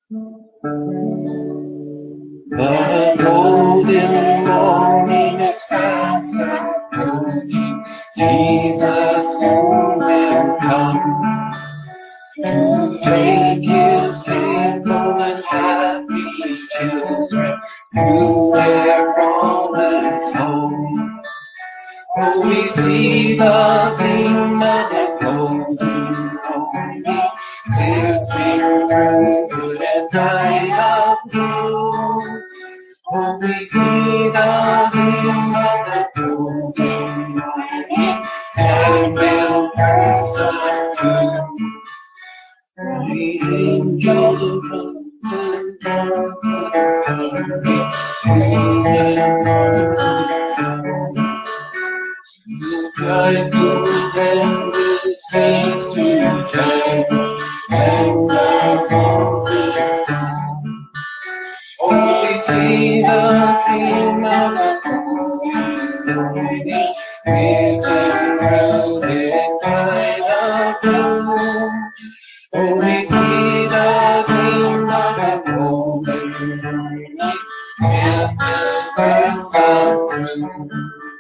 The golden morning is fast approaching. Jesus soon will come to take his faithful and happy children to their promised home. Oh, we see the gleam of the golden morning, piercing through goodness night of gloom. Oh, we see the gleam of the golden morning, and will burst us through. The angels run and you try to attend this face to time, and the world is done. Oh, we see the King of the golden morning, risen through this night of gloom. Oh, we see the King of the golden morning, and the birth of through.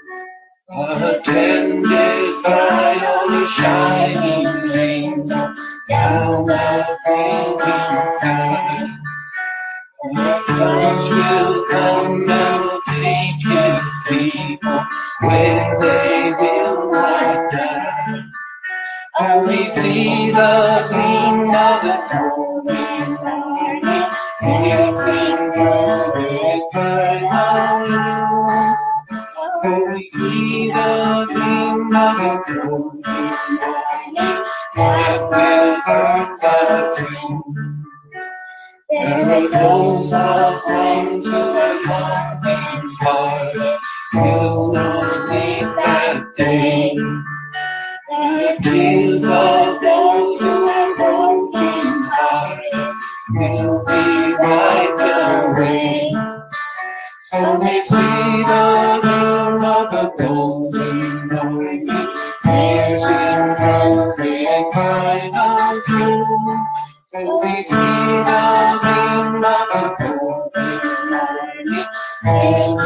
Attended by all the shining angels down the fading sky. The Judge will come and take his people when they will not die. Oh, we see the gleam of the golden morning, piercing through this night of gloom. Oh, we see the gleam of the golden morning, that will burst us through. There are those that come to a longing heart, will not leave that day. The tears of those who are broken hearted will be wiped away. Oh, we see the gleam of the golden morning, piercing through this night of gloom. Oh, we see the gleam of the golden morning, and